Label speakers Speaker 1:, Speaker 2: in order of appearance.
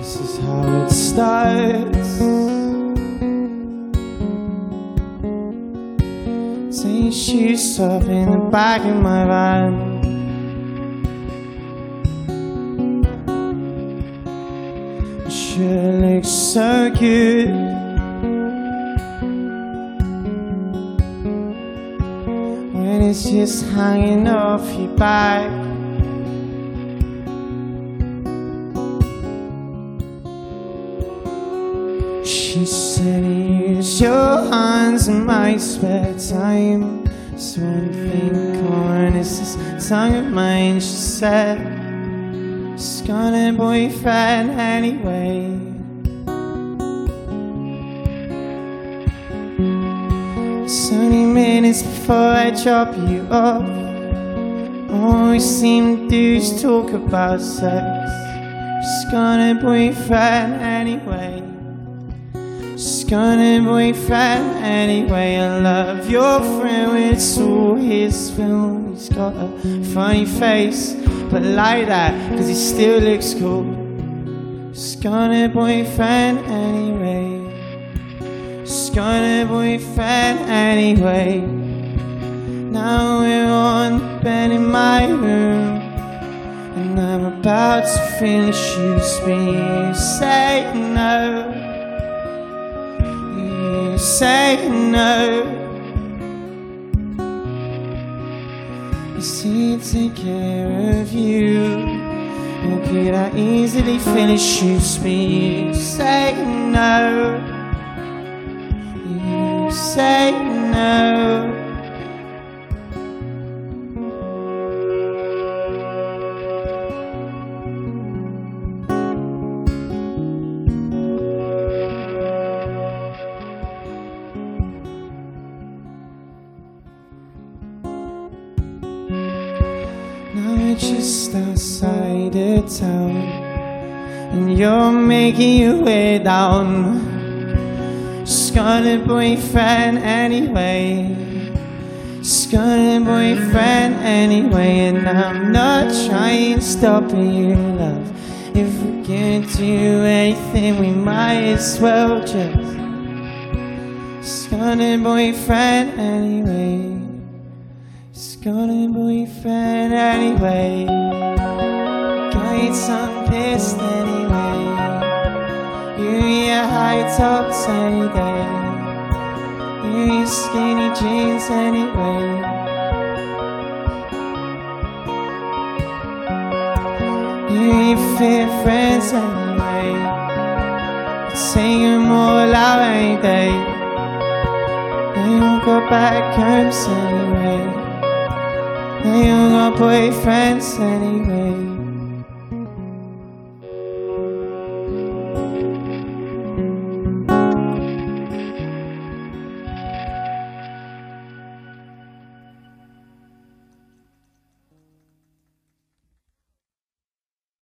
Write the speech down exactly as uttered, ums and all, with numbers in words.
Speaker 1: This is how it starts. Take your shoes off in the back of my van. It sure looks so good. When it's just hanging off your back. She said, use your hands in my spare time. This one thing on is this tongue of mine. She said, she's got a boyfriend anyway. Twenty minutes before I drop you off, all we seem to do is talk about sex. She's got a boyfriend anyway. She's got a boyfriend anyway. I love your friend, it's all his film. He's got a funny face, but like that, cause he still looks cool. She's got a boyfriend anyway. She's got a boyfriend anyway. Now we're on the bed in my room, and I'm about to finish you speak. You say no. You say no. You see, take care of you. How could I easily finish you speak? You say no. You say no. Now we're just outside the town, and you're making your way down. She's got a boyfriend anyway. She's got a boyfriend anyway. And I'm not trying to stop you, love. If we can't do anything, we might as well just. She's got a boyfriend anyway. She's got a boyfriend anyway. Got your tongue pissed anyway. You your high tops any day. You your skinny jeans anyway. You your fit friends anyway. Take them all out any day. They all got back home anyway. They all got boyfriends anyway.